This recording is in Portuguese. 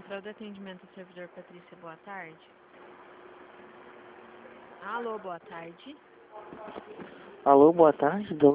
Central de Atendimento ao Servidor Patrícia, boa tarde. Alô, boa tarde. Alô, boa tarde.